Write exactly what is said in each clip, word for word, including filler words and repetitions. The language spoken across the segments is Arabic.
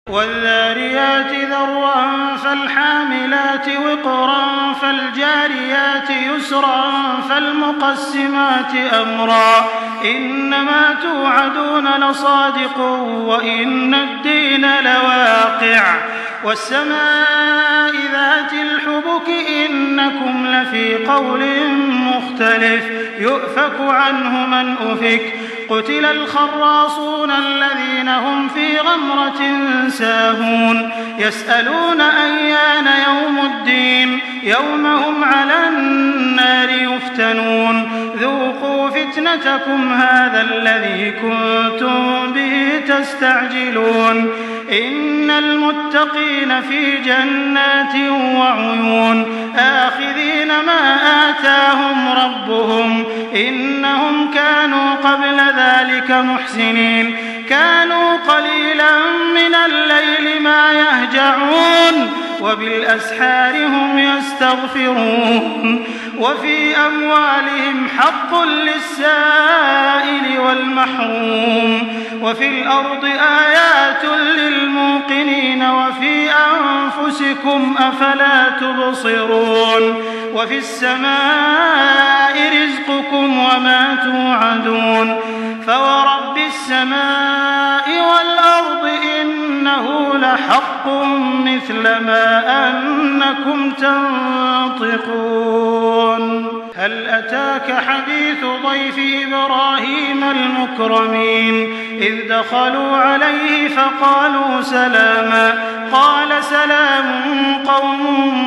والذاريات ذروا فالحاملات وقرا فالجاريات يسرا فالمقسمات أمرا إنما توعدون لصادق وإن الدين لواقع والسماء ذات الحبك إنكم لفي قول مختلف يؤفك عنه من أفك قتل الخراصون الذين هم في غمرة ساهون يسألون أيان يوم الدين يوم هم على النار يفتنون ذوقوا فتنتكم هذا الذي كنتم به تستعجلون إن المتقين في جنات وعيون آخذين ما آتاهم ربهم إنهم كانوا قبل ذلك محسنين كانوا قليلا من الليل ما يهجعون وبالأسحار هم يستغفرون وفي أموالهم حق للسائل والمحروم وفي الأرض آيات للموقنين وفي أنفسكم أفلا تبصرون وفي السماء رزقكم وما توعدون فورب السماء والأرض إنه لحق مثل ما أنكم تنطقون هل أتاك حديث ضيف إبراهيم المكرمين إذ دخلوا عليه فقالوا سلاما قال سلام قوم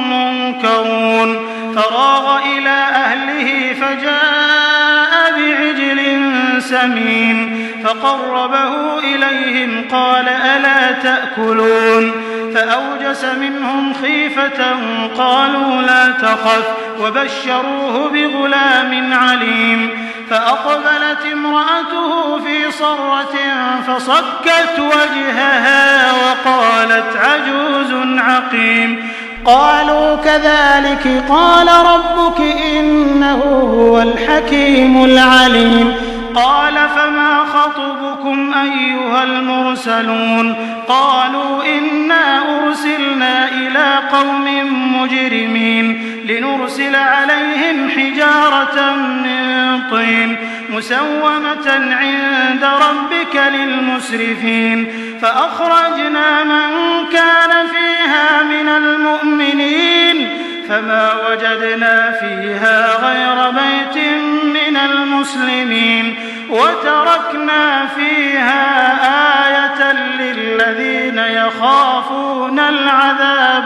منكرون فراغ إلى أهله فجاء بعجل سمين فقربه إليهم قال ألا تأكلون فأوجس منهم خيفة قالوا لا تخف وبشروه بغلام عليم فأقبلت امرأته في صرة فصكت وجهها وقالت عجوز عقيم قالوا كذلك قال ربك إنه هو الحكيم العليم قال فما خطبكم أيها المرسلون قالوا إنا أرسلنا إلى قوم مجرمين لنرسل عليهم حجارة من طين مسومة عند ربك للمسرفين فأخرجنا من كان فيها من المؤمنين فما وجدنا فيها غير بيت من المسلمين وتركنا فيها آية للذين يخافون العذاب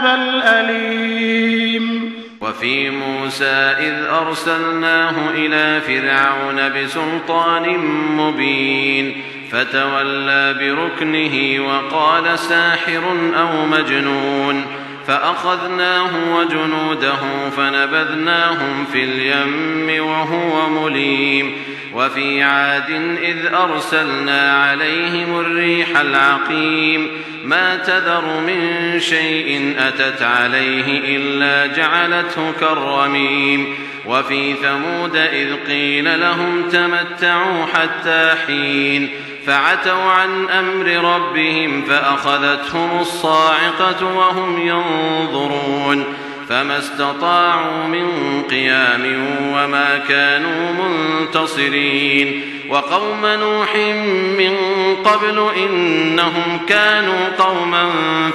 الأليم وفي موسى إذ أرسلناه إلى فرعون بسلطان مبين فتولى بركنه وقال ساحر أو مجنون فأخذناه وجنوده فنبذناهم في اليم وهو مليم وفي عاد إذ أرسلنا عليهم الريح العقيم ما تذر من شيء أتت عليه إلا جعلته كالرميم وفي ثمود إذ قيل لهم تمتعوا حتى حين فعتوا عن أمر ربهم فأخذتهم الصاعقة وهم ينظرون فما استطاعوا من قيام وما كانوا منتصرين وقوم نوح من قبل إنهم كانوا قوما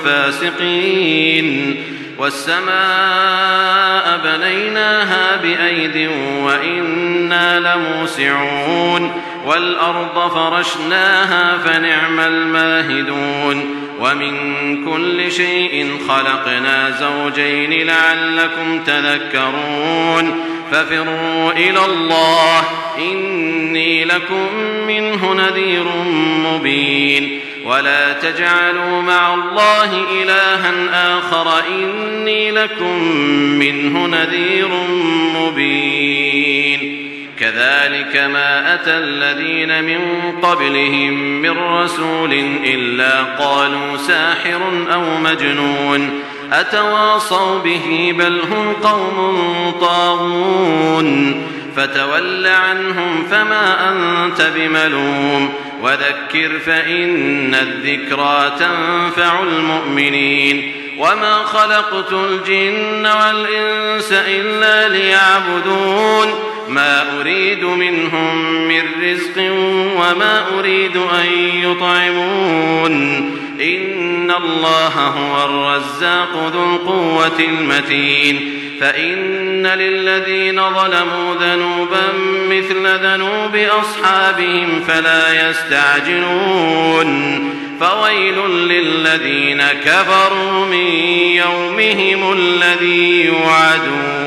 فاسقين والسماء بنيناها بأيد وإنا لموسعون والأرض فرشناها فنعم الماهدون ومن كل شيء خلقنا زوجين لعلكم تذكرون ففروا إلى الله إني لكم منه نذير مبين ولا تجعلوا مع الله إلها آخر إني لكم منه نذير مبين كذلك ما أتى الذين من قبلهم من رسول إلا قالوا ساحر أو مجنون أتواصوا به بل هم قوم طاغون فتول عنهم فما أنت بملوم وذكر فإن الذكرى تنفع المؤمنين وما خلقت الجن والإنس إلا ليعبدون ما أريد منهم من رزق وما أريد أن يطعمون إن الله هو الرزاق ذو القوة المتين فإن للذين ظلموا ذنوبا مثل ذنوب أصحابهم فلا يستعجلون فويل للذين كفروا من يومهم الذي يوعدون